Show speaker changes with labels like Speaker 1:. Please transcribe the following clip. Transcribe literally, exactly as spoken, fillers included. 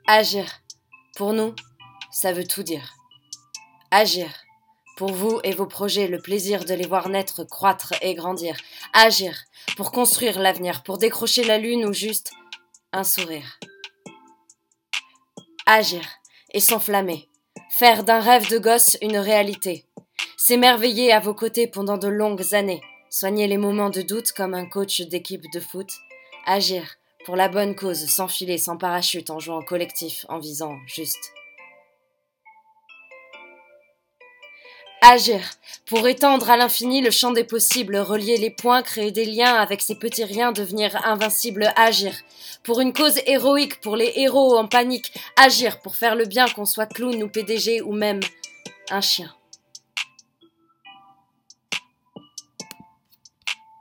Speaker 1: Agir, pour nous, ça veut tout dire. Agir, pour vous et vos projets, le plaisir de les voir naître, croître et grandir. Agir, pour construire l'avenir, pour décrocher la lune ou juste un sourire. Agir et s'enflammer, faire d'un rêve de gosse une réalité. S'émerveiller à vos côtés pendant de longues années, soigner les moments de doute comme un coach d'équipe de foot. Agir pour la bonne cause, sans filet, sans parachute, en jouant collectif, en visant juste. Agir pour étendre à l'infini le champ des possibles, relier les points, créer des liens avec ces petits riens, devenir invincible. Agir pour une cause héroïque, pour les héros en panique. Agir pour faire le bien, qu'on soit clown ou P D G ou même un chien.